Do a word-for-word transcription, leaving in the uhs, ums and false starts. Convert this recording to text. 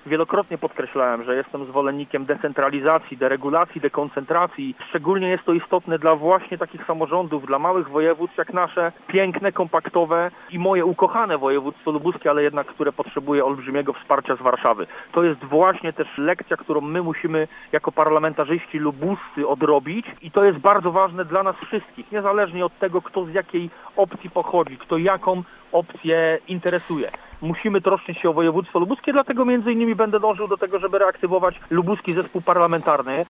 wielokrotnie podkreślałem, że jestem zwolennikiem decentralizacji, deregulacji, dekoncentracji. Szczególnie jest to istotne dla właśnie takich samorządów, dla małych województw jak nasze, piękne, kompaktowe i moje ukochane województwo lubuskie, ale jednak które potrzebuje olbrzymiego wsparcia z Warszawy. To jest właśnie też lekcja, którą my musimy jako parlamentarzyści lubuscy odrobić i to jest bardzo ważne dla nas wszystkich, niezależnie od tego, kto z jakiej opcji pochodzi, kto jaką opcję interesuje. Musimy troszczyć się o województwo lubuskie, dlatego między innymi będę dążył do tego, żeby reaktywować lubuski zespół parlamentarny.